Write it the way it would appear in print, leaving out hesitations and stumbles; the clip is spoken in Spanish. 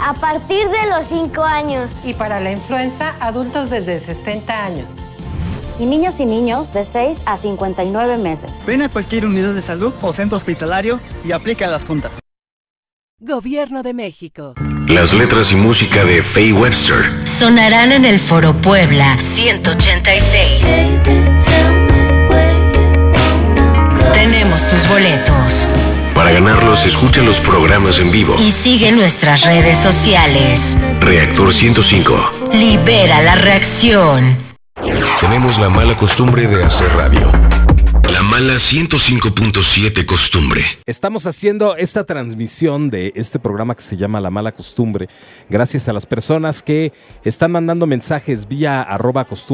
A partir de los 5 años. Y para la influenza, adultos desde 60 años. Y niños de 6 a 59 meses. Ven a cualquier unidad de salud o centro hospitalario y aplica las juntas. Gobierno de México. Las letras y música de Faye Webster sonarán en el Foro Puebla 186. Tenemos tus boletos. Para ganarlos, escucha los programas en vivo. Y sigue nuestras redes sociales. Reactor 105. Libera la reacción. Tenemos la mala costumbre de hacer radio. La mala 105.7 costumbre. Estamos haciendo esta transmisión de este programa que se llama La Mala Costumbre gracias a las personas que están mandando mensajes vía @costumbre